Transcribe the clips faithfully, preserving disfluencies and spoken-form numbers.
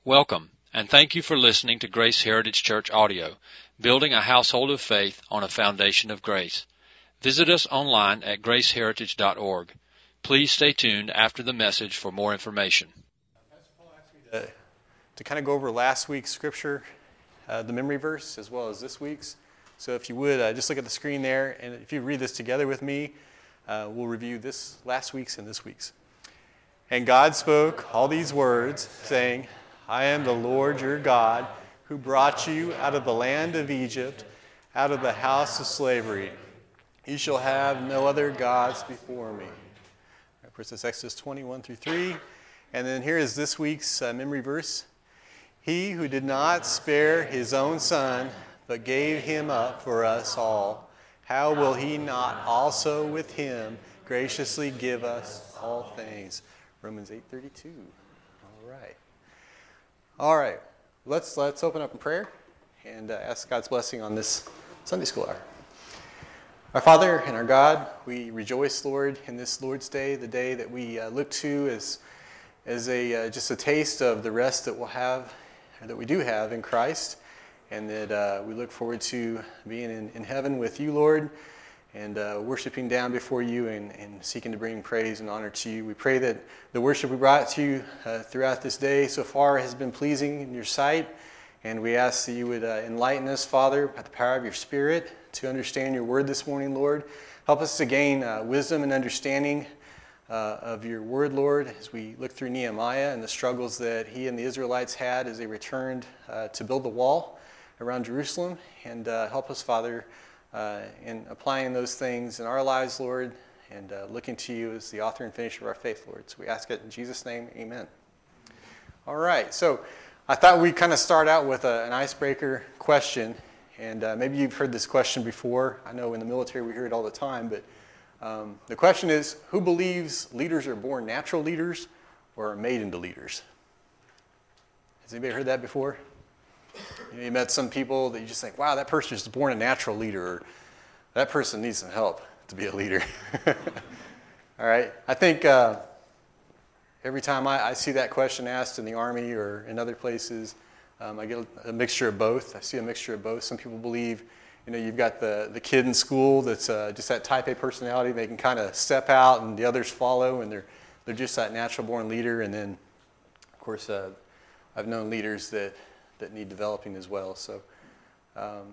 Welcome, and thank you for listening to Grace Heritage Church Audio, building a household of faith on a foundation of grace. Visit us online at grace heritage dot org. Please stay tuned after the message for more information. Pastor Paul asked me to, to kind of go over last week's scripture, uh, the memory verse, as well as this week's. So if you would, uh, just look at the screen there, and if you read this together with me, uh, we'll review this last week's and this week's. And God spoke all these words, saying, I am the Lord your God, who brought you out of the land of Egypt, out of the house of slavery. You shall have no other gods before me. Of course, it's Exodus twenty-one through three. And then here is this week's uh, memory verse. He who did not spare his own son, but gave him up for us all, how will he not also with him graciously give us all things? Romans eight thirty-two. All right. All right. Let's let's open up in prayer and uh, ask God's blessing on this Sunday school hour. Our Father and our God, we rejoice, Lord, in this Lord's Day, the day that we uh, look to as as a uh, just a taste of the rest that we'll have, or that we do have in Christ, and that uh, we look forward to being in, in heaven with you, Lord, and uh, worshiping down before you and, and seeking to bring praise and honor to you. We pray that the worship we brought to you uh, throughout this day so far has been pleasing in your sight, and we ask that you would uh, enlighten us, Father, by the power of your Spirit to understand your word this morning, Lord. Help us to gain uh, wisdom and understanding uh, of your word, Lord, as we look through Nehemiah and the struggles that he and the Israelites had as they returned uh, to build the wall around Jerusalem. And uh, help us, Father, uh, in applying those things in our lives, Lord, and uh, looking to you as the author and finisher of our faith, Lord. So we ask it in Jesus' name, amen. All right, so I thought we'd kind of start out with a, an icebreaker question. And uh, maybe you've heard this question before. I know in the military we hear it all the time, but um, the question is, who believes leaders are born natural leaders or are made into leaders? Has anybody heard that before? You know, you met some people that you just think, wow, that person is born a natural leader, or that person needs some help to be a leader. All right, I think uh, every time I, I see that question asked in the Army or in other places, Um, I get a, a mixture of both. I see a mixture of both. Some people believe, you know, you've got the, the kid in school that's uh, just that type A personality. They can kind of step out and the others follow, and they're they're just that natural-born leader. And then, of course, uh, I've known leaders that, that need developing as well. So um,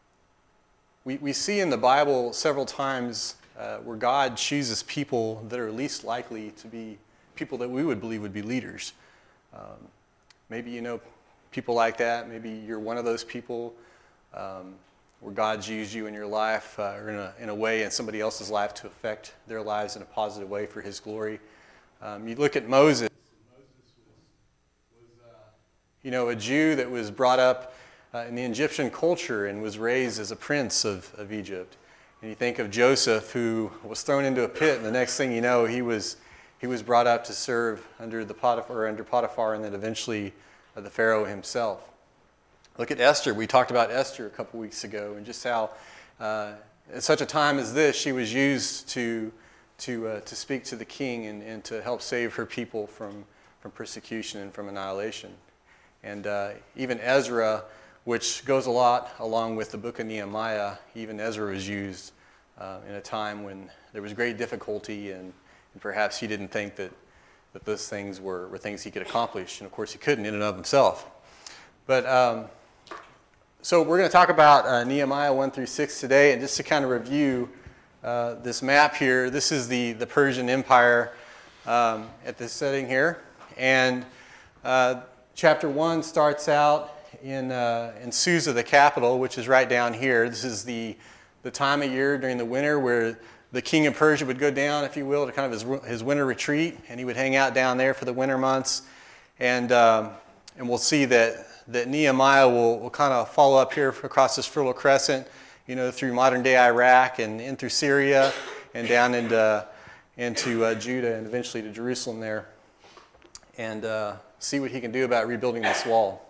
we, we see in the Bible several times uh, where God chooses people that are least likely to be people that we would believe would be leaders. Um, maybe you know people like that. Maybe you're one of those people um, where God's used you in your life uh, or in a, in a way in somebody else's life to affect their lives in a positive way for his glory. Um, you look at Moses. Moses was, was uh, you know, a Jew that was brought up uh, in the Egyptian culture and was raised as a prince of, of Egypt. And you think of Joseph, who was thrown into a pit, and the next thing you know, he was he was brought up to serve under the Potiphar, or under Potiphar, and then eventually of the Pharaoh himself. Look at Esther. We talked about Esther a couple weeks ago, and just how uh, at such a time as this, she was used to to uh, to speak to the king and, and to help save her people from, from persecution and from annihilation. And uh, even Ezra, which goes a lot along with the book of Nehemiah, even Ezra was used uh, in a time when there was great difficulty, and, and perhaps he didn't think that that those things were, were things he could accomplish. And of course, he couldn't in and of himself. But um, so we're going to talk about uh, Nehemiah one through six today. And just to kind of review uh, this map here, this is the, the Persian Empire um, at this setting here. And uh, chapter one starts out in, uh, in Susa, the capital, which is right down here. This is the, the time of year during the winter where the king of Persia would go down, if you will, to kind of his, his winter retreat, and he would hang out down there for the winter months. And um, and we'll see that, that Nehemiah will, will kind of follow up here across this Fertile Crescent, you know, through modern-day Iraq and in through Syria and down into, into uh, Judah and eventually to Jerusalem there, and uh, see what he can do about rebuilding this wall.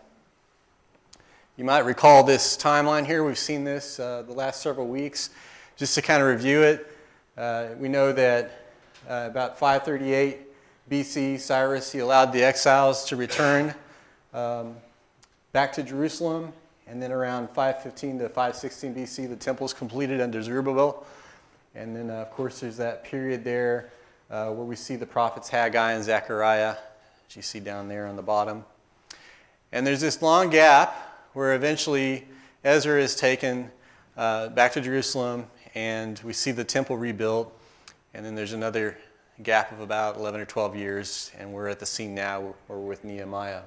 You might recall this timeline here. We've seen this uh, the last several weeks. Just to kind of review it, Uh, we know that uh, about five thirty-eight B C, Cyrus, he allowed the exiles to return um, back to Jerusalem, and then around five fifteen to five sixteen B C, the temple is completed under Zerubbabel. And then, uh, of course, there's that period there uh, where we see the prophets Haggai and Zechariah, as you see down there on the bottom. And there's this long gap where eventually Ezra is taken uh, back to Jerusalem, and we see the temple rebuilt. And then there's another gap of about eleven or twelve years, and we're at the scene now where we're with Nehemiah.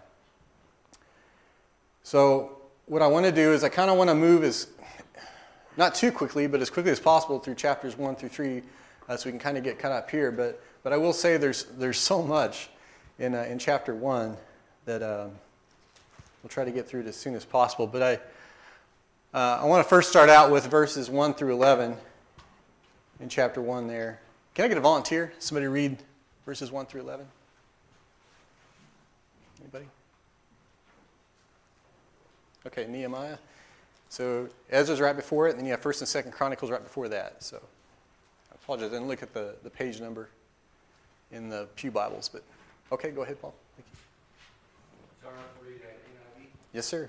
So what I want to do is I kind of want to move as, not too quickly, but as quickly as possible through chapters one through three, uh, so we can kind of get caught up here. But but I will say there's there's so much in uh, in chapter one that um, we'll try to get through it as soon as possible. But I uh, I want to first start out with verses one through eleven in chapter one there. Can I get a volunteer? Somebody read verses one through eleven? Anybody? Okay, Nehemiah. So Ezra's right before it, and then you have First and Second Chronicles right before that. So I apologize, I didn't look at the, the page number in the Pew Bibles, but okay, go ahead, Paul. Thank you. Sorry to read that N I V. Yes, sir.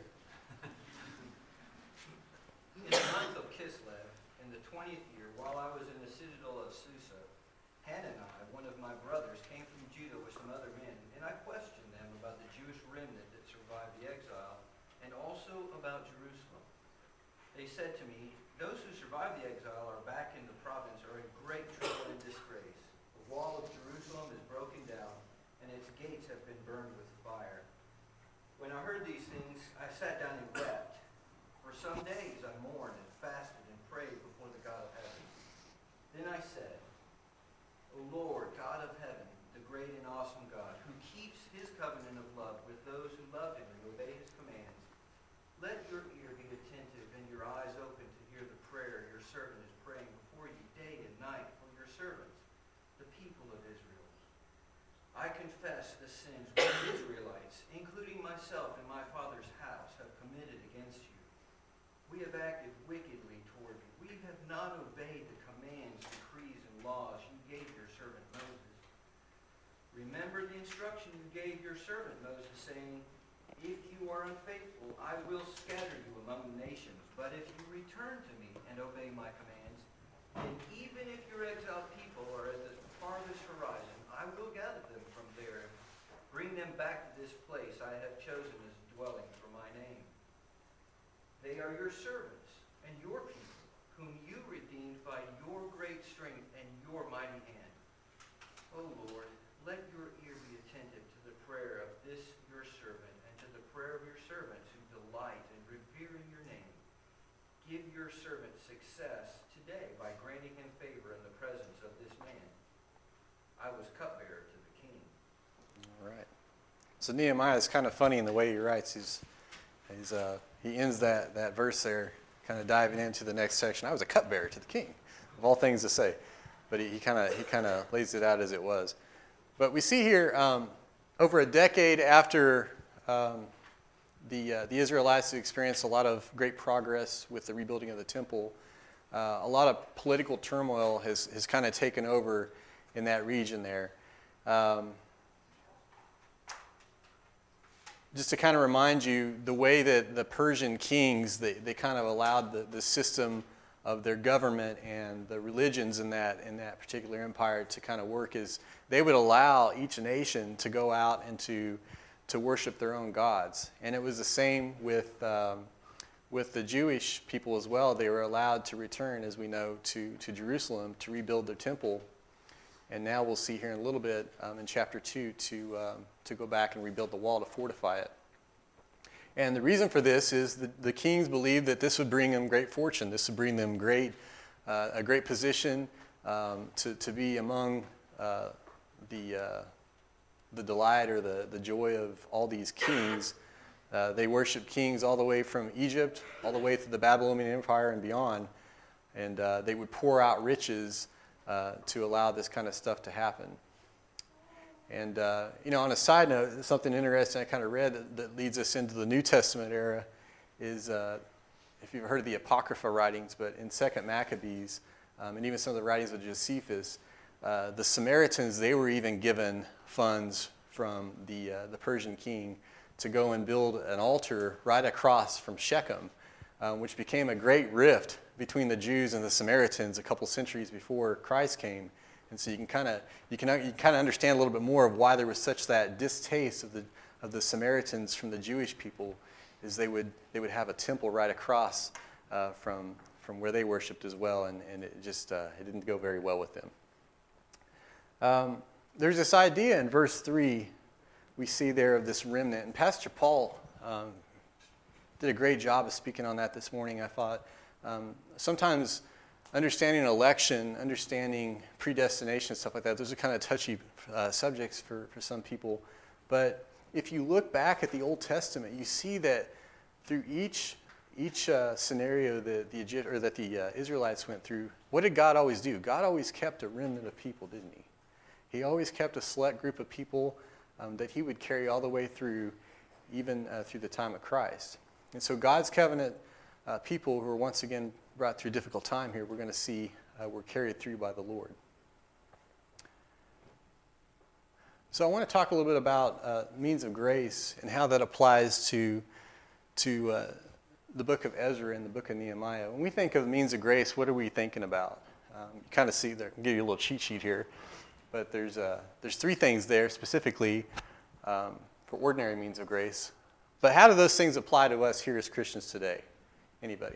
In the month of Kislev, in the twentieth year, while I was in the citadel of Susa, Hanani, one of my brothers, came from Judah with some other men, and I questioned them about the Jewish remnant that survived the exile, and also about Jerusalem. They said to me, "Those who survived the exile are back in the province are in great trouble and disgrace. The wall of Jerusalem is broken down, and its gates have been burned with fire." When I heard these things, I sat down and wept. For some days I mourned and fasted and prayed before the God of heaven. Then I said, "O Lord, God of heaven, the great and awesome God, who keeps his covenant of love with those who love him and obey his commands, let your ear be attentive and your eyes open to hear the prayer your servant is praying before you day and night for your servants, the people of Israel. I confess the sins which Israelites, including myself and my father's house, have committed against you. We have acted wickedly toward you. We have not obeyed the commands, decrees, and laws you gave your servant Moses. Remember the instruction you gave your servant Moses, saying, 'If you are unfaithful, I will scatter you among the nations. But if you return to me and obey my commands, then even if your exiled people are at the farthest horizon, I will gather them from there and bring them back to this place I have chosen as a dwelling for my name. They are your servants and your people, whom you redeemed by your great strength and your mighty hand. O Lord, let your ear be attentive to the prayer of this your servant and to the prayer of your servants who delight in revering your name. Give your servant success today by granting him favor in the presence of this man. I was cupbearer to the king." All right. So Nehemiah is kind of funny in the way he writes. He's, he's uh, he ends that, that verse there, kind of diving into the next section. I was a cupbearer to the king, of all things to say. But he kind of he kind of lays it out as it was. But we see here, um, over a decade after um, the uh, the Israelites experienced a lot of great progress with the rebuilding of the temple, uh, a lot of political turmoil has has kind of taken over in that region there. Um, just to kind of remind you, the way that the Persian kings, they, they kind of allowed the, the system of their government and the religions in that in that particular empire to kind of work is they would allow each nation to go out and to to worship their own gods. And it was the same with um, with the Jewish people as well. They were allowed to return, as we know, to, to Jerusalem to rebuild their temple. And now we'll see here in a little bit um, in chapter two to um, to go back and rebuild the wall to fortify it. And the reason for this is that the kings believed that this would bring them great fortune. This would bring them great uh, a great position um, to to be among uh, the uh, the delight or the, the joy of all these kings. Uh, they worshiped kings all the way from Egypt, all the way through the Babylonian Empire and beyond. And uh, they would pour out riches uh, to allow this kind of stuff to happen. And, uh, you know, on a side note, something interesting I kind of read that, that leads us into the New Testament era is, uh, if you've heard of the Apocrypha writings, but in Second Maccabees, um, and even some of the writings of Josephus, uh, the Samaritans, they were even given funds from the uh, the Persian king to go and build an altar right across from Shechem, um, which became a great rift between the Jews and the Samaritans a couple centuries before Christ came. And so you can kind of you can you kind of understand a little bit more of why there was such that distaste of the of the Samaritans from the Jewish people, is they would they would have a temple right across uh, from from where they worshipped as well, and, and it just uh, it didn't go very well with them. Um, there's this idea in verse three we see there of this remnant, and Pastor Paul um, did a great job of speaking on that this morning, I thought. Um, sometimes understanding election, understanding predestination, stuff like that, those are kind of touchy uh, subjects for, for some people. But if you look back at the Old Testament, you see that through each each uh, scenario that the Egypt, or that the uh, Israelites went through, what did God always do? God always kept a remnant of people, didn't he? He always kept a select group of people um, that he would carry all the way through, even uh, through the time of Christ. And so God's covenant uh, people who are once again brought through a difficult time here, we're going to see uh, were carried through by the Lord. So I want to talk a little bit about uh, means of grace and how that applies to to uh, the book of Ezra and the book of Nehemiah. When we think of means of grace, what are we thinking about? Um, you kind of see there. I can give you a little cheat sheet here, but there's uh, there's three things there specifically um, for ordinary means of grace. But how do those things apply to us here as Christians today? Anybody?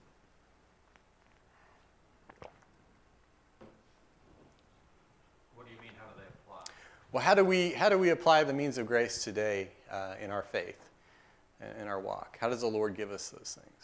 What do you mean, how do they apply? Well, how do we how do we apply the means of grace today uh, in our faith, in our walk? How does the Lord give us those things?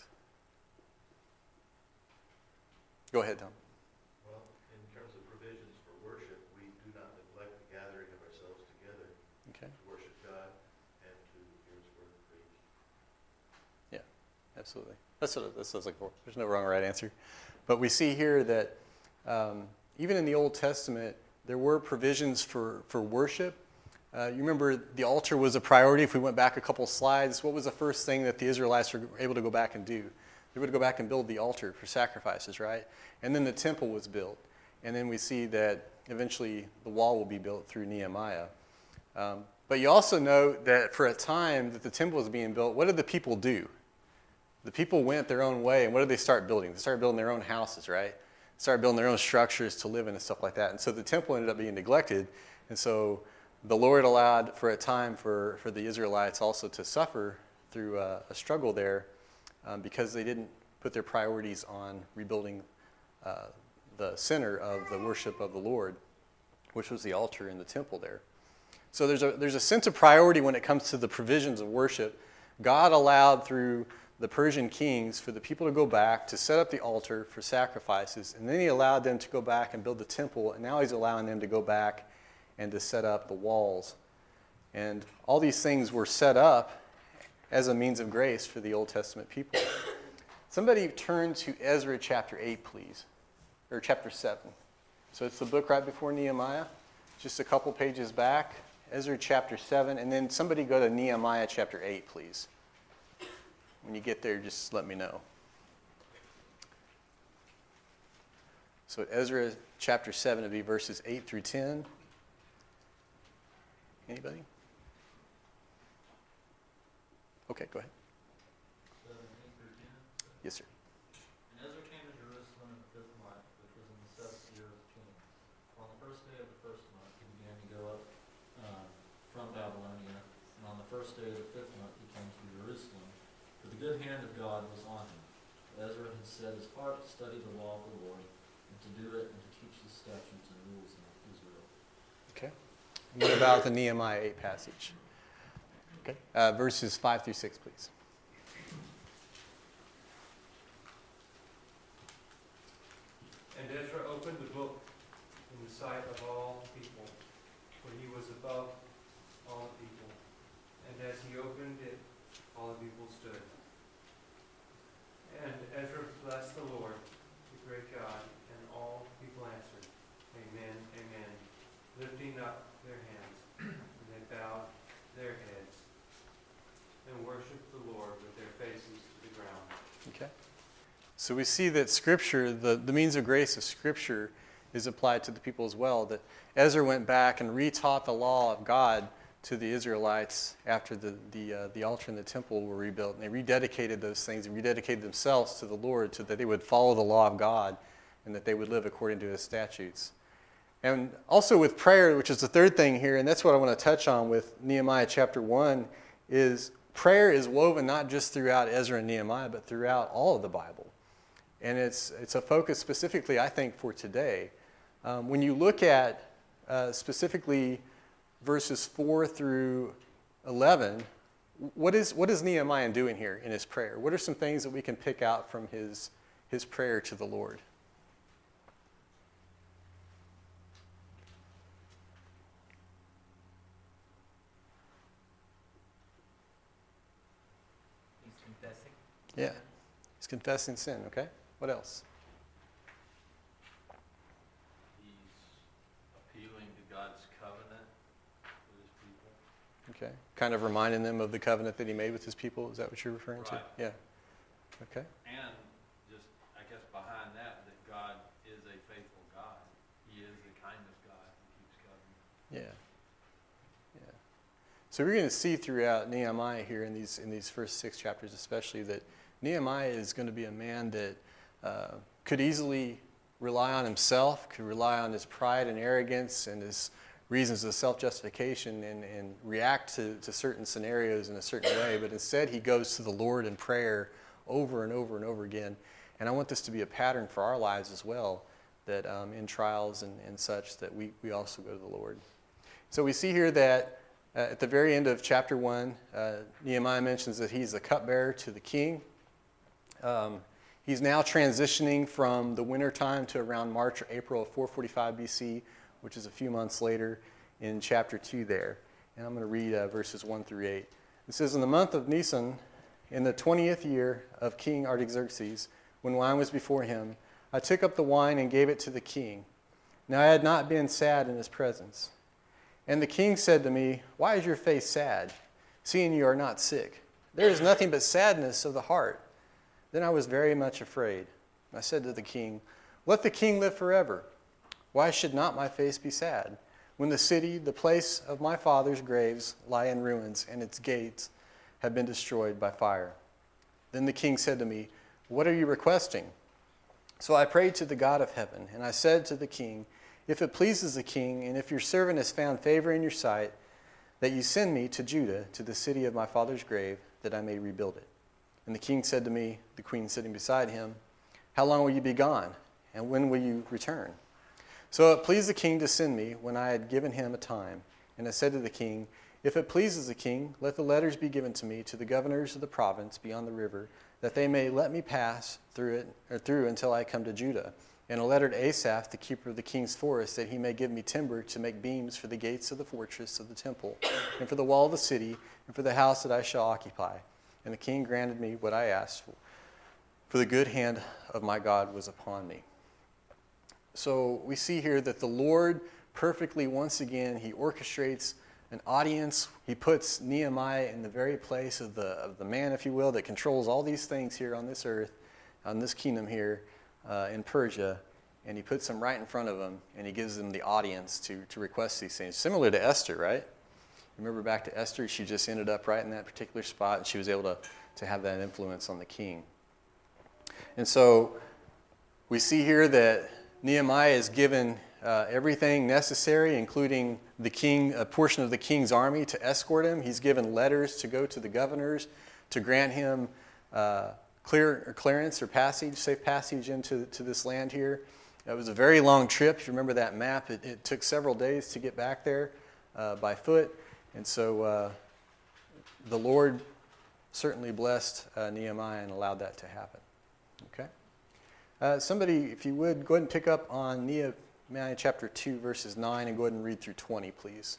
Go ahead, Tom. Well, in terms of provisions for worship, we do not neglect the gathering of ourselves together Okay. to worship God and to hear His word preached. Yeah, absolutely. That's what that's what I was looking for. There's no wrong or right answer. But we see here that um, even in the Old Testament, there were provisions for, for worship. Uh, you remember the altar was a priority. If we went back a couple slides, what was the first thing that the Israelites were able to go back and do? They would go back and build the altar for sacrifices, right? And then the temple was built. And then we see that eventually the wall will be built through Nehemiah. Um, but you also note that for a time that the temple was being built, what did the people do? The people went their own way, and what did they start building? They started building their own houses, right? Started building their own structures to live in and stuff like that. And so the temple ended up being neglected. And so the Lord allowed for a time for, for the Israelites also to suffer through a, a struggle there um, because they didn't put their priorities on rebuilding uh, the center of the worship of the Lord, which was the altar in the temple there. So there's a, there's a sense of priority when it comes to the provisions of worship. God allowed through the Persian kings for the people to go back to set up the altar for sacrifices, and then he allowed them to go back and build the temple, and now he's allowing them to go back and to set up the walls. And all these things were set up as a means of grace for the Old Testament people. Somebody turn to Ezra chapter eight, please, or chapter seven. So it's the book right before Nehemiah, just a couple pages back. Ezra chapter seven, and then somebody go to Nehemiah chapter eight, please. When you get there, just let me know. So Ezra chapter seven would be verses eight through ten. Anybody? Okay, go ahead. seven, eight through ten. Yes, sir. And Ezra came to Jerusalem in the fifth month, which was in the seventh year of the king. On the first day of the first month, he began to go up um, from Babylonia, and on the first day of the fifth month, he came to Jerusalem. For the good hand of God was on him. Ezra had set his heart to study the law of the Lord, and to do it, and to teach the statutes and rules of Israel. Okay. What about the Nehemiah eight passage? Okay. Uh, verses five through six, please. And Ezra opened the book in the sight of all the people, for he was above all the people. And as he opened it, all the people stood. And Ezra blessed the Lord, the great God, and all the people answered, Amen, amen, lifting up their hands, and they bowed their heads and worshiped the Lord with their faces to the ground. Okay. So we see that Scripture, the, the means of grace of Scripture, is applied to the people as well. That Ezra went back and retaught the law of God to the Israelites after the the, uh, the altar and the temple were rebuilt. And they rededicated those things and rededicated themselves to the Lord so that they would follow the law of God and that they would live according to his statutes. And also with prayer, which is the third thing here, and that's what I want to touch on with Nehemiah chapter one, is prayer is woven not just throughout Ezra and Nehemiah, but throughout all of the Bible. And it's it's a focus specifically, I think, for today. Um, when you look at uh, specifically verses four through eleven, what is what is Nehemiah doing here in his prayer? What are some things that we can pick out from his his prayer to the Lord? He's confessing. Yeah, he's confessing sin. Okay, what else? Appealing to God's covenant with his people. Okay, kind of reminding them of the covenant that he made with his people. Is that what you're referring Right. to? Yeah. Okay. And just, I guess, behind that, that God is a faithful God. He is the kind of God who keeps covenant. Yeah. Yeah. So we're going to see throughout Nehemiah here in these in these first six chapters especially that Nehemiah is going to be a man that uh, could easily rely on himself, could rely on his pride and arrogance and his reasons of self-justification and, and react to, to certain scenarios in a certain way. But instead he goes to the Lord in prayer over and over and over again. And I want this to be a pattern for our lives as well, that um, in trials and, and such, that we, we also go to the Lord. So we see here that uh, at the very end of chapter one, uh, Nehemiah mentions that he's the cupbearer to the king. Um, he's now transitioning from the winter time to around March or April of four forty-five B C, which is a few months later in chapter two there. And I'm going to read uh, verses one through eight. It says, "In the month of Nisan, in the twentieth year of King Artaxerxes, when wine was before him, I took up the wine and gave it to the king. Now I had not been sad in his presence. And the king said to me, 'Why is your face sad, seeing you are not sick? There is nothing but sadness of the heart.' Then I was very much afraid. I said to the king, 'Let the king live forever. Why should not my face be sad, when the city, the place of my father's graves, lie in ruins, and its gates have been destroyed by fire?' Then the king said to me, 'What are you requesting?' So I prayed to the God of heaven, and I said to the king, 'If it pleases the king, and if your servant has found favor in your sight, that you send me to Judah, to the city of my father's grave, that I may rebuild it.' And the king said to me," the queen sitting beside him, "How long will you be gone, and when will you return?" So it pleased the king to send me when I had given him a time. And I said to the king, "If it pleases the king, let the letters be given to me to the governors of the province beyond the river, that they may let me pass through it or through until I come to Judah. And a letter to Asaph, the keeper of the king's forest, that he may give me timber to make beams for the gates of the fortress of the temple, and for the wall of the city, and for the house that I shall occupy." And the king granted me what I asked for, for the good hand of my God was upon me. So we see here that the Lord perfectly, once again, he orchestrates an audience. He puts Nehemiah in the very place of the, of the man, if you will, that controls all these things here on this earth, on this kingdom here uh, in Persia. And he puts them right in front of him, and he gives them the audience to, to request these things. Similar to Esther, right? Remember back to Esther, she just ended up right in that particular spot, and she was able to, to have that influence on the king. And so we see here that Nehemiah is given uh, everything necessary, including the king, a portion of the king's army to escort him. He's given letters to go to the governors to grant him uh, clear or clearance or passage, safe passage into to this land here. It was a very long trip. If you remember that map, it, it took several days to get back there uh, by foot. And so uh, the Lord certainly blessed uh, Nehemiah and allowed that to happen. Okay? Uh, somebody, if you would, go ahead and pick up on Nehemiah chapter two, verses nine, and go ahead and read through twenty, please.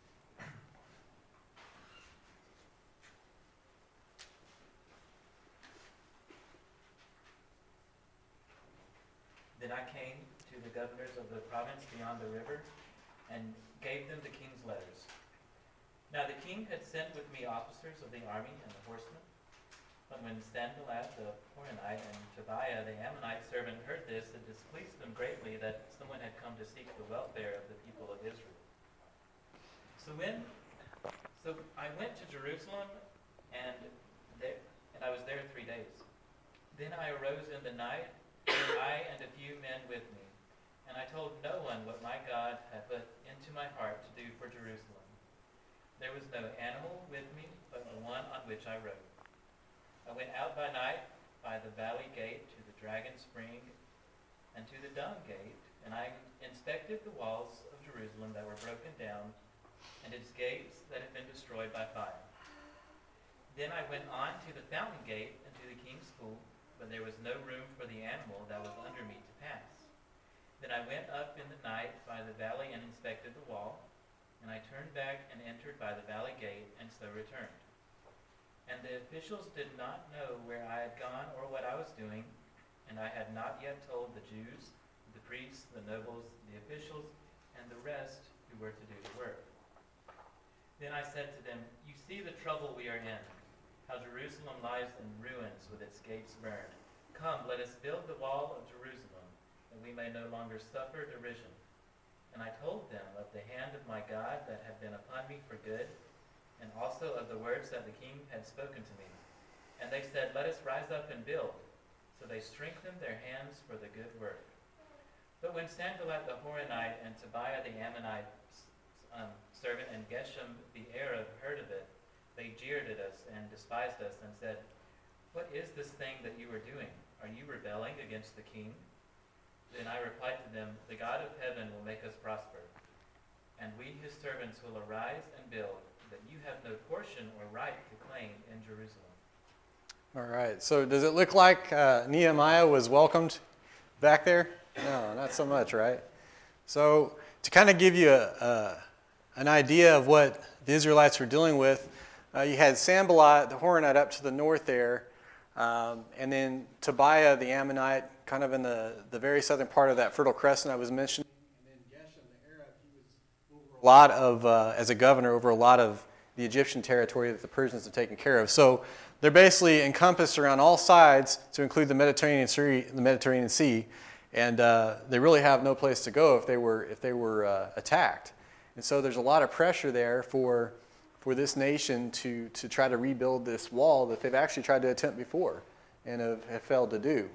Then I came to the governors of the province beyond the river, and gave them the king's letters. Now the king had sent with me officers of the army and the horsemen. But when Sanballat the Horonite and Tobiah the Ammonite servant heard this, it displeased them greatly that someone had come to seek the welfare of the people of Israel. So when So I went to Jerusalem, and there, and I was there three days. Then I arose in the night, and I and a few men with me. And I told no one what my God had put into my heart to do for Jerusalem. There was no animal with me, but the one on which I rode. I went out by night by the valley gate to the Dragon Spring and to the Dung Gate, and I inspected the walls of Jerusalem that were broken down, and its gates that had been destroyed by fire. Then I went on to the Fountain Gate and to the King's Pool, but there was no room for the animal that was under me to pass. Then I went up in the night by the valley and inspected the wall, and I turned back and entered by the valley gate, and so returned. And the officials did not know where I had gone or what I was doing, and I had not yet told the Jews, the priests, the nobles, the officials, and the rest who were to do the work. Then I said to them, "You see the trouble we are in, how Jerusalem lies in ruins with its gates burned. Come, let us build the wall of Jerusalem, that we may no longer suffer derision." And I told them of the hand of my God that had been upon me for good, and also of the words that the king had spoken to me. And they said, "Let us rise up and build." So they strengthened their hands for the good work. But when Sanballat the Horonite and Tobiah the Ammonite um, servant and Geshem the Arab heard of it, they jeered at us and despised us and said, "What is this thing that you are doing? Are you rebelling against the king?" Then I replied to them, "The God of heaven will make us prosper, and we his servants will arise and build, that you have no portion or right to claim in Jerusalem." All right. So does it look like uh, Nehemiah was welcomed back there? No, not so much, right? So to kind of give you a, a, an idea of what the Israelites were dealing with, uh, you had Sanballat the Horonite up to the north there, um, and then Tobiah the Ammonite kind of in the, the very southern part of that Fertile Crescent I was mentioning. And then Geshem the Arab, he was over a lot of, uh, as a governor, over a lot of the Egyptian territory that the Persians had taken care of. So they're basically encompassed around all sides to include the Mediterranean Sea, the Mediterranean Sea, and uh, they really have no place to go if they were if they were uh, attacked. And so there's a lot of pressure there for for this nation to to try to rebuild this wall that they've actually tried to attempt before and have, have failed to do.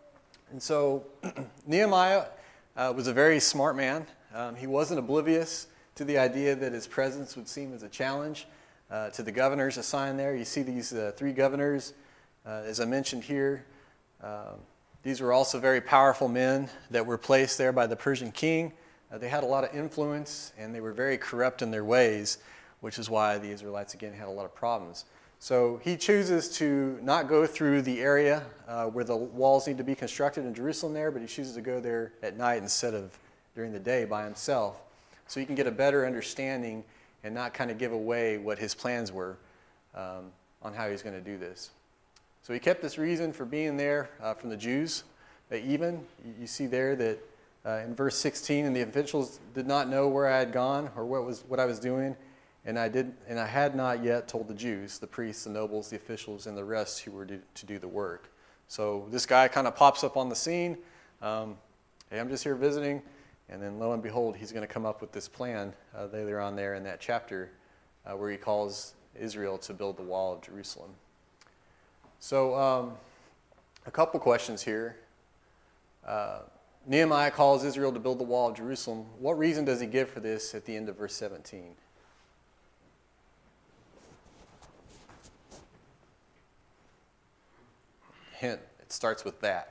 And so Nehemiah uh, was a very smart man. Um, he wasn't oblivious to the idea that his presence would seem as a challenge uh, to the governors assigned there. You see these uh, three governors, uh, as I mentioned here. Um, these were also very powerful men that were placed there by the Persian king. Uh, they had a lot of influence, and they were very corrupt in their ways, which is why the Israelites, again, had a lot of problems. So he chooses to not go through the area uh, where the walls need to be constructed in Jerusalem there, but he chooses to go there at night instead of during the day by himself, so you can get a better understanding and not kind of give away what his plans were um, on how he's going to do this. So he kept this reason for being there uh, from the Jews. They even, you see there that uh, in verse sixteen, and the officials did not know where I had gone or what was what I was doing, and I did, and I had not yet told the Jews, the priests, the nobles, the officials, and the rest who were to, to do the work. So this guy kind of pops up on the scene. Um, hey, I'm just here visiting. And then lo and behold, he's going to come up with this plan uh, later on there in that chapter uh, where he calls Israel to build the wall of Jerusalem. So um, a couple questions here. Uh, Nehemiah calls Israel to build the wall of Jerusalem. What reason does he give for this at the end of verse seventeen? Hint, it starts with that.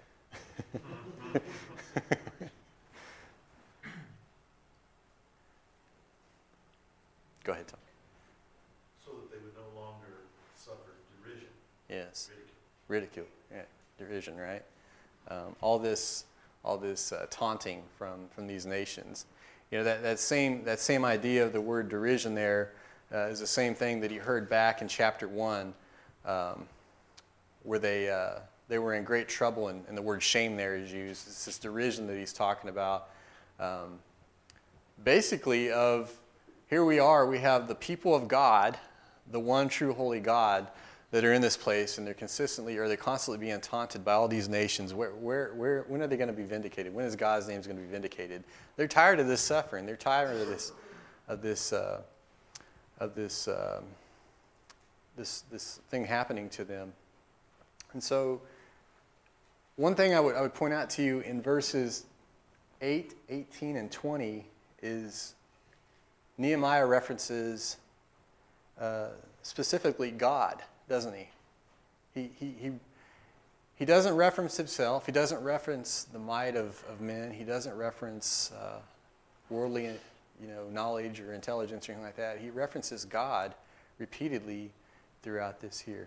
Go ahead, Tom. So that they would no longer suffer derision. Yes. Ridicule. Ridicule. Yeah. Derision, right? Um, all this, all this uh, taunting from, from these nations. You know, that, that same that same idea of the word derision there uh, is the same thing that he heard back in chapter one, um, where they uh, they were in great trouble, and, and the word shame there is used. It's this derision that he's talking about. Um, basically, of here we are, we have the people of God, the one true holy God, that are in this place, and they're consistently, or they're constantly being taunted by all these nations. Where, where, where, when are they going to be vindicated? When is God's name going to be vindicated? They're tired of this suffering. They're tired of this, of this, uh, of this um, this this thing happening to them. And so, one thing I would I would point out to you in verses eight, eighteen, and twenty is Nehemiah references uh, specifically God, doesn't he? He he he. He doesn't reference himself. He doesn't reference the might of, of men. He doesn't reference uh, worldly, you know, knowledge or intelligence or anything like that. He references God repeatedly throughout this here.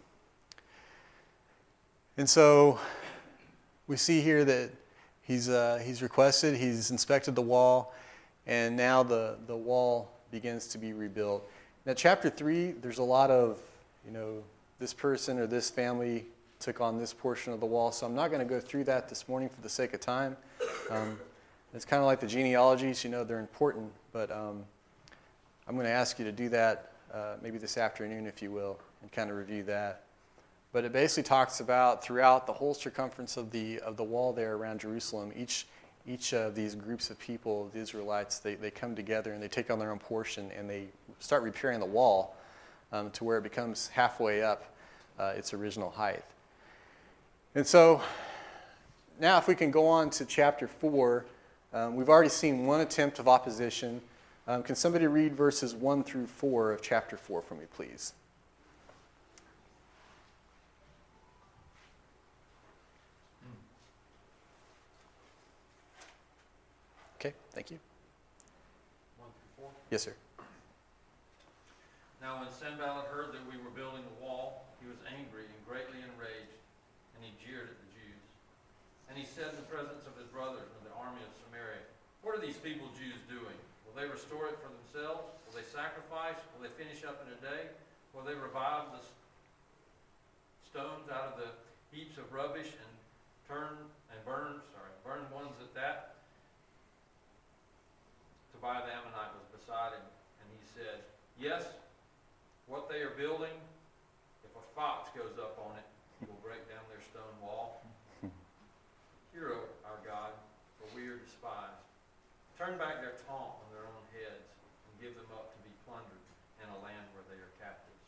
And so we see here that he's uh, he's requested, he's inspected the wall, and now the, the wall begins to be rebuilt. Now, chapter three, there's a lot of, you know, this person or this family took on this portion of the wall. So I'm not going to go through that this morning for the sake of time. Um, it's kind of like the genealogies, you know, they're important, but um, I'm going to ask you to do that uh, maybe this afternoon, if you will, and kind of review that. But it basically talks about throughout the whole circumference of the of the wall there around Jerusalem, each each of these groups of people, the Israelites, they, they come together and they take on their own portion and they start repairing the wall um, to where it becomes halfway up uh, its original height. And so now if we can go on to chapter four, um, we've already seen one attempt of opposition. Um, can somebody read verses one through four of chapter four for me, please? Okay, thank you. One through four. Yes, sir. Now when Sanballat heard that we were building the wall, he was angry and greatly enraged, and he jeered at the Jews. And he said in the presence of his brothers and of the army of Samaria, "What are these feeble Jews doing? Will they restore it for themselves? Will they sacrifice? Will they finish up in a day? Will they revive the stones out of the heaps of rubbish and turn and burn, sorry, burn ones at that?" Tobiah the Ammonite was beside him, and he said, "Yes, what they are building, if a fox goes up on it, he will break down their stone wall. Hear, O our God, for we are despised. Turn back their taunt on their own heads, and give them up to be plundered in a land where they are captives."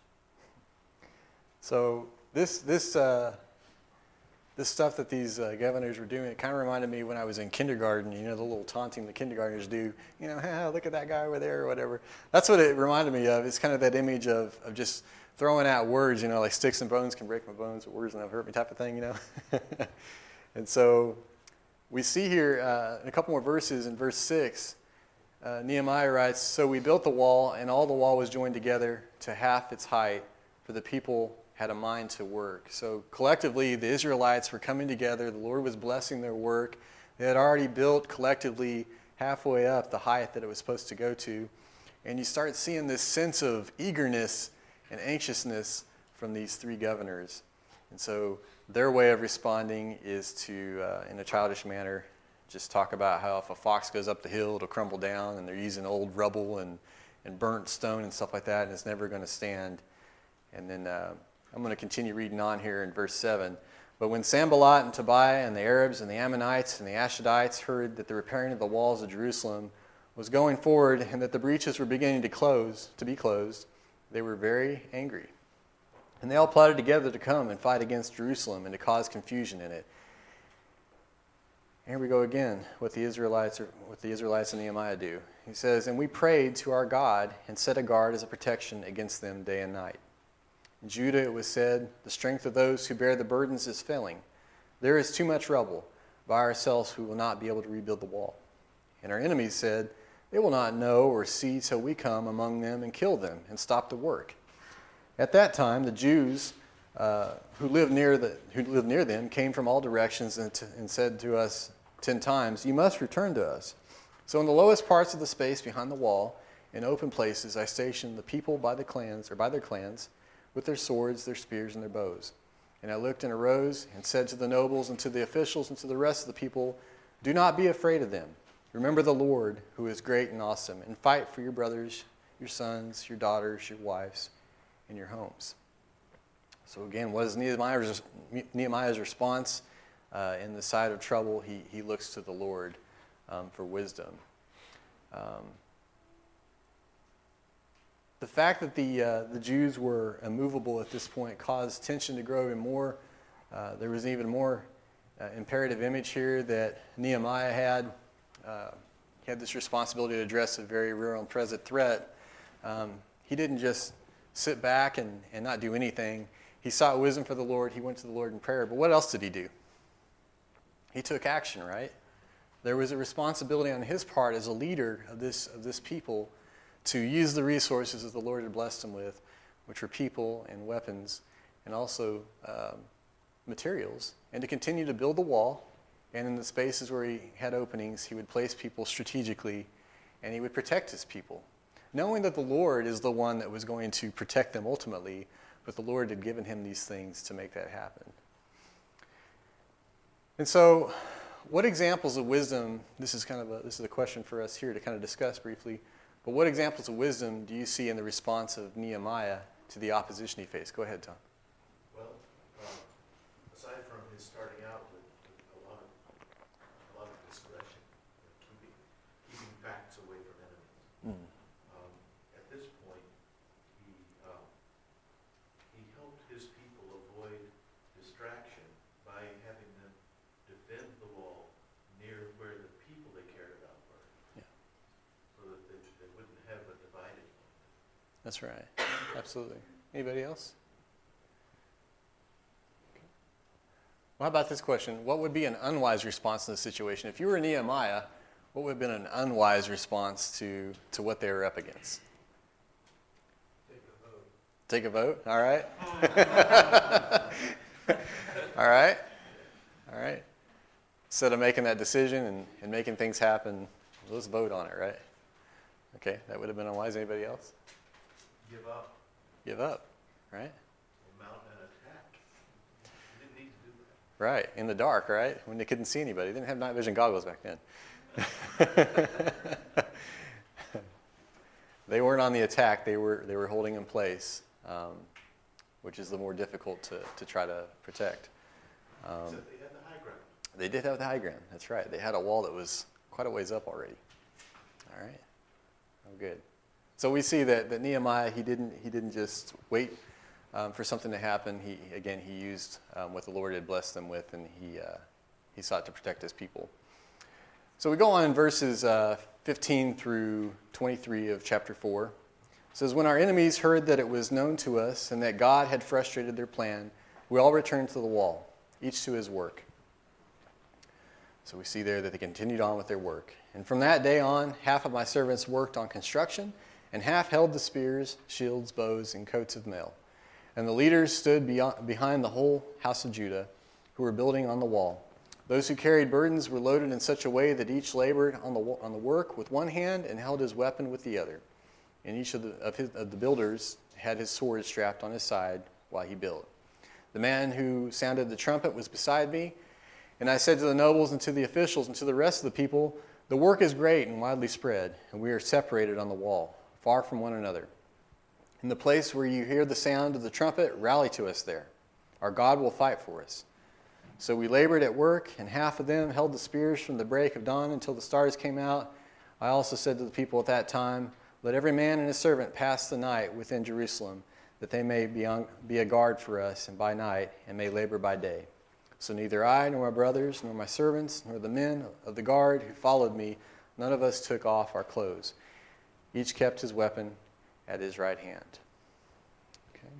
So this this uh, this stuff that these uh, governors were doing, it kind of reminded me when I was in kindergarten. You know, the little taunting the kindergartners do. You know, hey, look at that guy over there or whatever. That's what it reminded me of. It's kind of that image of of just throwing out words. You know, like sticks and bones can break my bones, but words never hurt me type of thing. You know. And so we see here uh, in a couple more verses in verse six, uh, Nehemiah writes, "So we built the wall, and all the wall was joined together to half its height, for the people had a mind to work." So collectively, the Israelites were coming together. The Lord was blessing their work. They had already built collectively halfway up the height that it was supposed to go to. And you start seeing this sense of eagerness and anxiousness from these three governors. And so their way of responding is to, uh, in a childish manner, just talk about how if a fox goes up the hill, it'll crumble down, and they're using old rubble and, and burnt stone and stuff like that, and it's never going to stand. And then uh, I'm going to continue reading on here in verse seven. "But when Sanballat and Tobiah and the Arabs and the Ammonites and the Ashdodites heard that the repairing of the walls of Jerusalem was going forward and that the breaches were beginning to close, to be closed, they were very angry. And they all plotted together to come and fight against Jerusalem and to cause confusion in it." Here we go again, what the Israelites are, what the Israelites and Nehemiah do. He says, "And we prayed to our God and set a guard as a protection against them day and night. In Judah it was said, the strength of those who bear the burdens is failing. There is too much rubble. By ourselves we will not be able to rebuild the wall. And our enemies said, they will not know or see till we come among them and kill them and stop the work. At that time the Jews uh, who lived near the who lived near them came from all directions and, t- and said to us ten times, 'You must return to us.' So in the lowest parts of the space behind the wall, in open places, I stationed the people by the clans or by their clans, with their swords, their spears, and their bows. And I looked and arose and said to the nobles and to the officials and to the rest of the people, 'Do not be afraid of them. Remember the Lord, who is great and awesome, and fight for your brothers, your sons, your daughters, your wives, and your homes.'" So again, what is Nehemiah's, Nehemiah's response? Uh, in the side of trouble, he, he looks to the Lord um, for wisdom. Um, the fact that the, uh, the Jews were immovable at this point caused tension to grow even more. Uh, there was even more uh, imperative image here that Nehemiah had. Uh, he had this responsibility to address a very real and present threat. Um, he didn't just sit back and, and not do anything. He sought wisdom for the Lord. He went to the Lord in prayer. But what else did he do? He took action, right? There was a responsibility on his part as a leader of this, of this people to use the resources that the Lord had blessed him with, which were people and weapons and also um, materials, and to continue to build the wall. And in the spaces where he had openings, he would place people strategically, and he would protect his people, knowing that the Lord is the one that was going to protect them ultimately, but the Lord had given him these things to make that happen. And so, what examples of wisdom, this is kind of a, this is a question for us here to kind of discuss briefly, but what examples of wisdom do you see in the response of Nehemiah to the opposition he faced? Go ahead, Tom. Well, um, aside from his starting out with, with a lot of a lot of discretion, keeping keeping facts away from enemies, Mm. um, at this point he um, he helped his people avoid distraction by having them defend the wall near where the people they cared about were, Yeah. so that they, they wouldn't have a divided. That's right. Absolutely. Anybody else? Okay. Well, how about this question? What would be an unwise response in this situation? If you were Nehemiah, what would have been an unwise response to, to what they were up against? Take a vote. Take a vote? All right. All right. All right. Instead of making that decision and, and making things happen, let's vote on it, right? Okay, that would have been unwise. Anybody else? Give up Give up, right? and mount an attack. You didn't need to do that. Right, in the dark, right? When they couldn't see anybody. They didn't have night vision goggles back then. They weren't on the attack. They were they were holding in place, um, which is the more difficult to, to try to protect. Um, Except they had the high ground. they did have the high ground. That's right. They had a wall that was quite a ways up already. All right. Oh, good. So we see that, that Nehemiah, he didn't he didn't just wait um, for something to happen. He again he used um, what the Lord had blessed them with, and he uh, he sought to protect his people. So we go on in verses uh, fifteen through twenty-three of chapter four. It says, "When our enemies heard that it was known to us and that God had frustrated their plan, we all returned to the wall, each to his work." So we see there that they continued on with their work. "And from that day on, half of my servants worked on construction, and half held the spears, shields, bows, and coats of mail. And the leaders stood beyond, behind the whole house of Judah, who were building on the wall. Those who carried burdens were loaded in such a way that each labored on the on the work with one hand and held his weapon with the other. And each of the of, his, of the builders had his sword strapped on his side while he built. The man who sounded the trumpet was beside me, and I said to the nobles and to the officials and to the rest of the people, 'The work is great and widely spread, and we are separated on the wall, far from one another. In the place where you hear the sound of the trumpet, rally to us there. Our God will fight for us.' So we labored at work, and half of them held the spears from the break of dawn until the stars came out. I also said to the people at that time, 'Let every man and his servant pass the night within Jerusalem, that they may be, on, be a guard for us and by night, and may labor by day.' So neither I, nor my brothers, nor my servants, nor the men of the guard who followed me, none of us took off our clothes. Each kept his weapon at his right hand." Okay.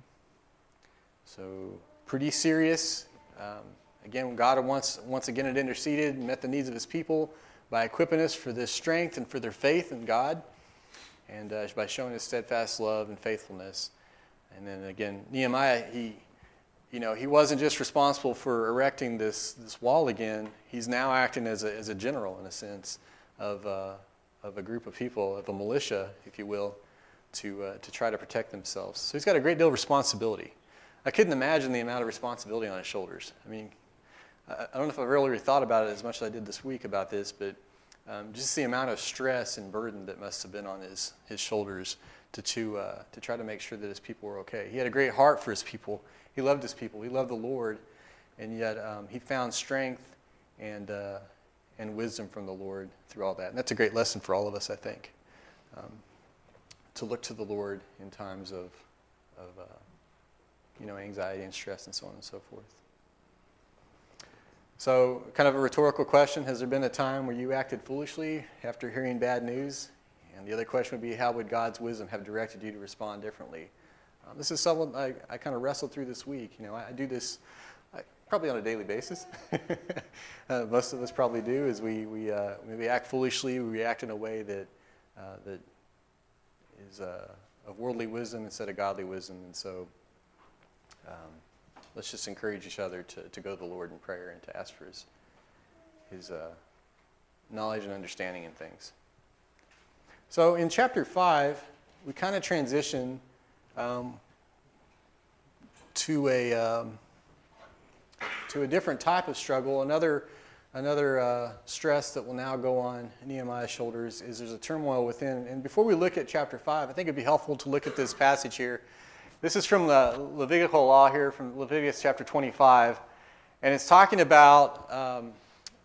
So pretty serious. Um, again, God once, once again had interceded and met the needs of his people by equipping us for this strength and for their faith in God, and uh, by showing his steadfast love and faithfulness. And then again, Nehemiah, he, you know, he wasn't just responsible for erecting this this wall again. He's now acting as a as a general in a sense of uh, of a group of people, of a militia, if you will, to uh, to try to protect themselves. So he's got a great deal of responsibility. I couldn't imagine the amount of responsibility on his shoulders. I mean, I, I don't know if I've really thought about it as much as I did this week about this, but um, just the amount of stress and burden that must have been on his his shoulders to to uh, to try to make sure that his people were okay. He had a great heart for his people. He loved his people. He loved the Lord, and yet um, he found strength and uh, and wisdom from the Lord through all that. And that's a great lesson for all of us, I think. Um, to look to the Lord in times of, of uh, you know, anxiety and stress and so on and so forth. So, kind of a rhetorical question, has there been a time where you acted foolishly after hearing bad news? And the other question would be, how would God's wisdom have directed you to respond differently? Um, this is something I, I kind of wrestled through this week. You know, I, I do this I, probably on a daily basis. uh, most of us probably do, is we we uh, we act foolishly, we react in a way that uh, that is uh, of worldly wisdom instead of godly wisdom. And so um, let's just encourage each other to, to go to the Lord in prayer and to ask for his, his uh, knowledge and understanding in things. So in chapter five, we kind of transition um, to a um, to a different type of struggle. Another another uh, stress that will now go on Nehemiah's shoulders is there's a turmoil within. And before we look at chapter five, I think it'd be helpful to look at this passage here. This is from the Levitical law here, from Leviticus chapter twenty-five, and it's talking about um,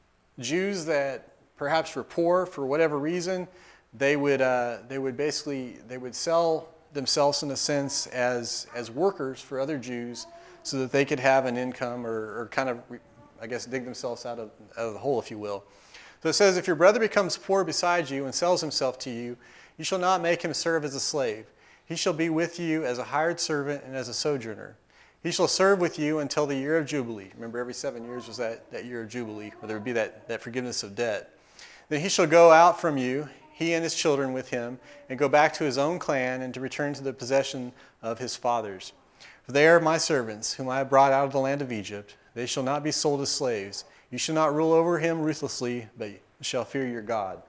Jews that perhaps were poor for whatever reason. They would uh, they would basically they would sell themselves in a sense as as workers for other Jews, so that they could have an income or, or kind of, I guess, dig themselves out of, out of the hole, if you will. So it says, if your brother becomes poor beside you and sells himself to you, you shall not make him serve as a slave. He shall be with you as a hired servant and as a sojourner. He shall serve with you until the year of Jubilee. Remember, every seven years was that, that year of Jubilee, where there would be that, that forgiveness of debt. Then he shall go out from you, he and his children with him, and go back to his own clan and to return to the possession of his fathers. For they are my servants, whom I have brought out of the land of Egypt. They shall not be sold as slaves. You shall not rule over him ruthlessly, but shall fear your God.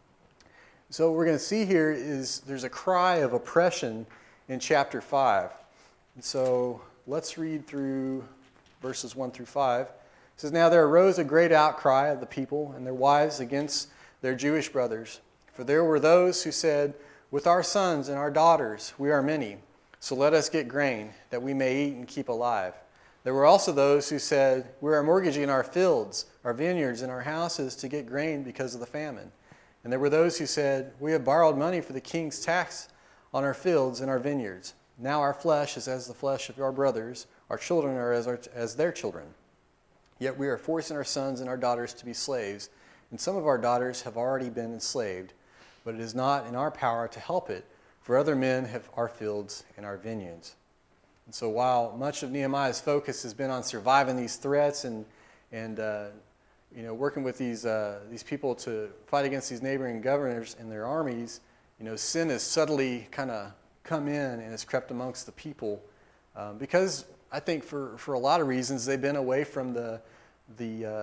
So what we're going to see here is there's a cry of oppression in chapter five. And so let's read through verses one through five. It says, now there arose a great outcry of the people and their wives against their Jewish brothers. For there were those who said, with our sons and our daughters we are many, so let us get grain, that we may eat and keep alive. There were also those who said, we are mortgaging our fields, our vineyards, and our houses to get grain because of the famine. And there were those who said, we have borrowed money for the king's tax on our fields and our vineyards. Now our flesh is as the flesh of our brothers, our children are as, our, as their children. Yet we are forcing our sons and our daughters to be slaves, and some of our daughters have already been enslaved, but it is not in our power to help it, for other men have our fields and our vineyards. And so while much of Nehemiah's focus has been on surviving these threats and and uh, you know working with these uh, these people to fight against these neighboring governors and their armies, you know sin has subtly kind of come in and has crept amongst the people um, because I think for, for a lot of reasons they've been away from the the uh,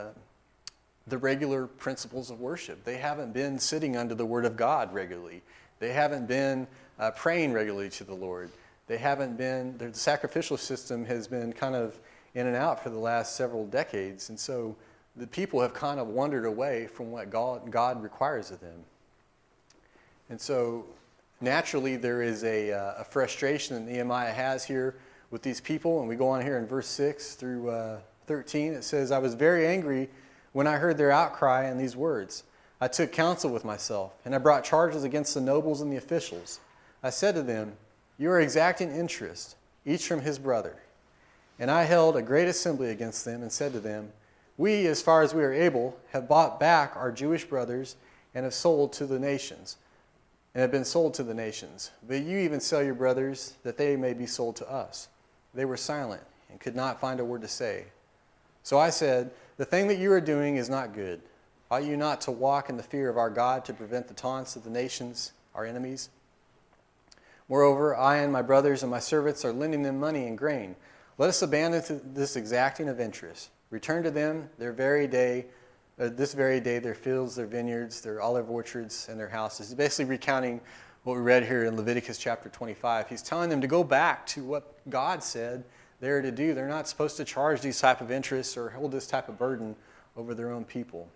the regular principles of worship. They haven't been sitting under the Word of God regularly. They haven't been uh, praying regularly to the Lord. They haven't been, the sacrificial system has been kind of in and out for the last several decades. And so the people have kind of wandered away from what God, God requires of them. And so naturally there is a, uh, a frustration that Nehemiah has here with these people. And we go on here in verse six through uh, thirteen. It says, I was very angry when I heard their outcry and these words. I took counsel with myself, and I brought charges against the nobles and the officials. I said to them, you are exacting interest, each from his brother. And I held a great assembly against them and said to them, we, as far as we are able, have bought back our Jewish brothers and have sold to the nations, and have been sold to the nations. But you even sell your brothers that they may be sold to us. They were silent and could not find a word to say. So I said, the thing that you are doing is not good. Ought you not to walk in the fear of our God to prevent the taunts of the nations, our enemies? Moreover, I and my brothers and my servants are lending them money and grain. Let us abandon this exacting of interest. Return to them their very day, uh, this very day, their fields, their vineyards, their olive orchards, and their houses. He's basically recounting what we read here in Leviticus chapter twenty-five. He's telling them to go back to what God said they're to do. They're not supposed to charge these type of interests or hold this type of burden over their own people.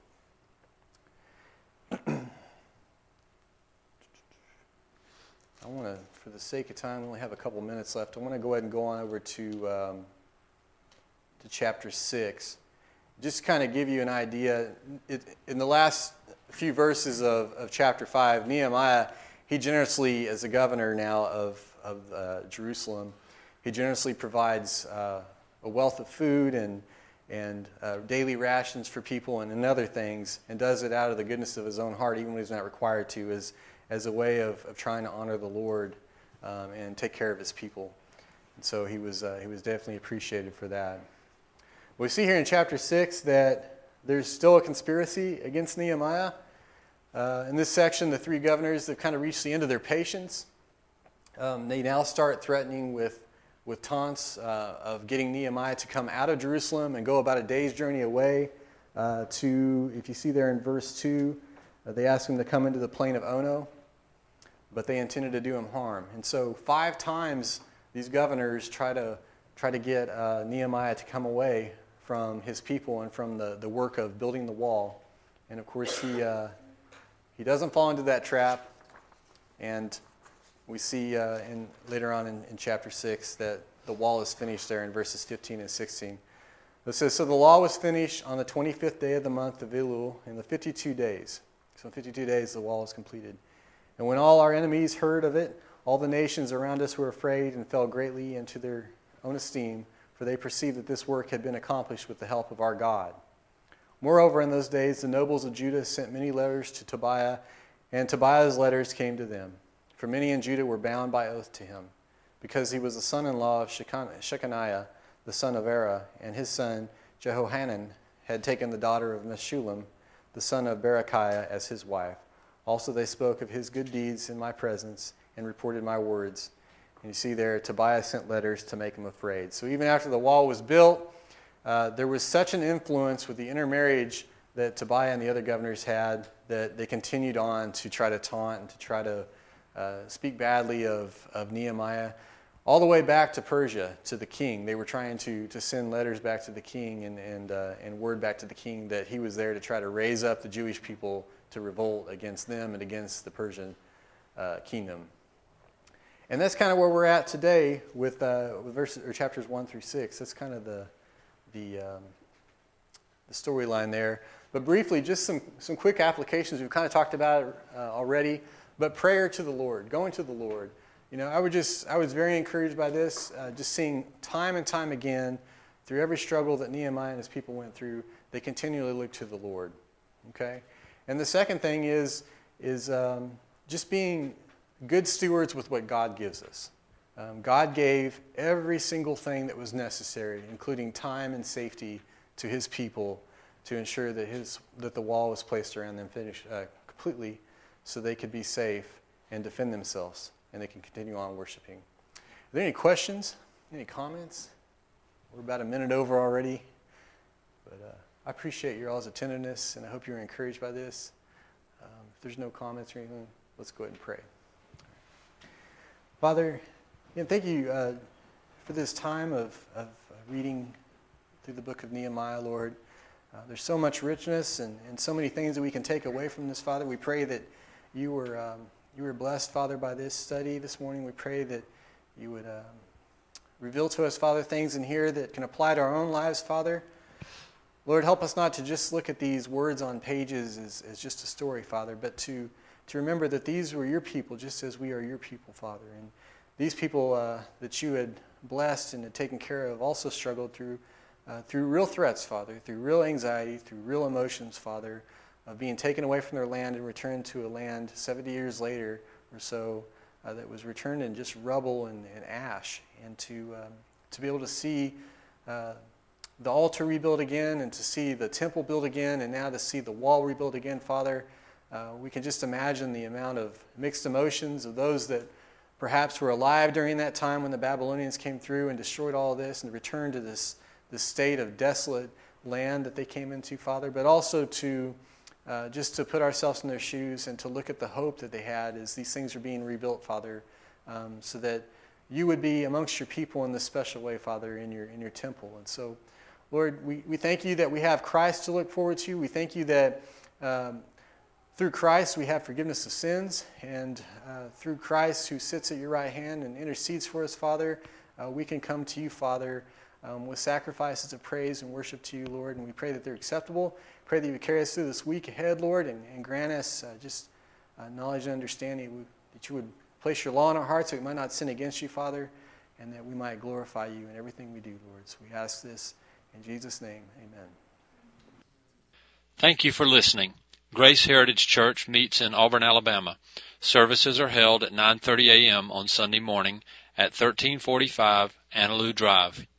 I want to, for the sake of time, we only have a couple minutes left. I want to go ahead and go on over to um, to chapter six. Just kind of give you an idea. It, in the last few verses of, of chapter five, Nehemiah, he generously, as the governor now of, of uh, Jerusalem, he generously provides uh, a wealth of food and and uh, daily rations for people and, and other things, and does it out of the goodness of his own heart, even when he's not required to, as, as a way of, of trying to honor the Lord um, and take care of his people. And so he was, uh, he was definitely appreciated for that. We see here in chapter six that there's still a conspiracy against Nehemiah. Uh, in this section, the three governors have kind of reached the end of their patience. Um, they now start threatening with with taunts uh, of getting Nehemiah to come out of Jerusalem and go about a day's journey away uh, to, if you see there in verse two, uh, they asked him to come into the plain of Ono, but they intended to do him harm. And so five times these governors try to try to get uh, Nehemiah to come away from his people and from the, the work of building the wall. And of course he uh, he doesn't fall into that trap, and we see uh, in, later on in, in chapter six that the wall is finished there in verses fifteen and sixteen. It says, so the law was finished on the twenty-fifth day of the month of Elul in the fifty-two days. So in fifty-two days the wall is completed. And when all our enemies heard of it, all the nations around us were afraid and fell greatly into their own esteem, for they perceived that this work had been accomplished with the help of our God. Moreover, in those days the nobles of Judah sent many letters to Tobiah, and Tobiah's letters came to them. For many in Judah were bound by oath to him, because he was the son-in-law of Shechaniah, the son of Era, and his son Jehohanan had taken the daughter of Meshullam, the son of Berechiah, as his wife. Also they spoke of his good deeds in my presence and reported my words. And you see there, Tobiah sent letters to make him afraid. So even after the wall was built, uh, there was such an influence with the intermarriage that Tobiah and the other governors had that they continued on to try to taunt and to try to Uh, speak badly of, of Nehemiah, all the way back to Persia, to the king. They were trying to, to send letters back to the king and, and, uh, and word back to the king that he was there to try to raise up the Jewish people to revolt against them and against the Persian uh, kingdom. And that's kind of where we're at today with, uh, with verses, or chapters one through six. That's kind of the, the, um, the storyline there. But briefly, just some, some quick applications. We've kind of talked about it uh, already. But prayer to the Lord, going to the Lord. You know, I would just, I was very encouraged by this, uh, just seeing time and time again, through every struggle that Nehemiah and his people went through, they continually looked to the Lord. Okay? And the second thing is, is um, just being good stewards with what God gives us. Um, God gave every single thing that was necessary, including time and safety, to his people to ensure that his that the wall was placed around them finished uh, completely, so they could be safe and defend themselves, and they can continue on worshiping. Are there any questions? Any comments? We're about a minute over already, but uh, I appreciate your all's attentiveness, and I hope you're encouraged by this. Um, if there's no comments or anything, let's go ahead and pray. Father, again, thank you uh, for this time of, of reading through the book of Nehemiah, Lord. Uh, there's so much richness and, and so many things that we can take away from this, Father. We pray that you were um, you were blessed, Father, by this study this morning. We pray that you would um, reveal to us, Father, things in here that can apply to our own lives, Father. Lord, help us not to just look at these words on pages as, as just a story, Father, but to, to remember that these were your people just as we are your people, Father. And these people uh, that you had blessed and had taken care of also struggled through uh, through real threats, Father, through real anxiety, through real emotions, Father, of being taken away from their land and returned to a land seventy years later or so uh, that was returned in just rubble and, and ash. And to um, to be able to see uh, the altar rebuilt again, and to see the temple built again, and now to see the wall rebuilt again, Father, uh, we can just imagine the amount of mixed emotions of those that perhaps were alive during that time when the Babylonians came through and destroyed all this and returned to this, this state of desolate land that they came into, Father, but also to uh, just to put ourselves in their shoes and to look at the hope that they had as these things are being rebuilt, Father, um, so that you would be amongst your people in this special way, Father, in your in your temple. And so, Lord, we, we thank you that we have Christ to look forward to. We thank you that um, through Christ we have forgiveness of sins, and uh, through Christ who sits at your right hand and intercedes for us, Father, uh, we can come to you, Father, um, with sacrifices of praise and worship to you, Lord, and we pray that they're acceptable. Pray that you would carry us through this week ahead, Lord, and, and grant us uh, just uh, knowledge and understanding that you would place your law in our hearts so we might not sin against you, Father, and that we might glorify you in everything we do, Lord. So we ask this in Jesus' name. Amen. Thank you for listening. Grace Heritage Church meets in Auburn, Alabama. Services are held at nine thirty a.m. on Sunday morning at thirteen forty-five Annaloo Drive.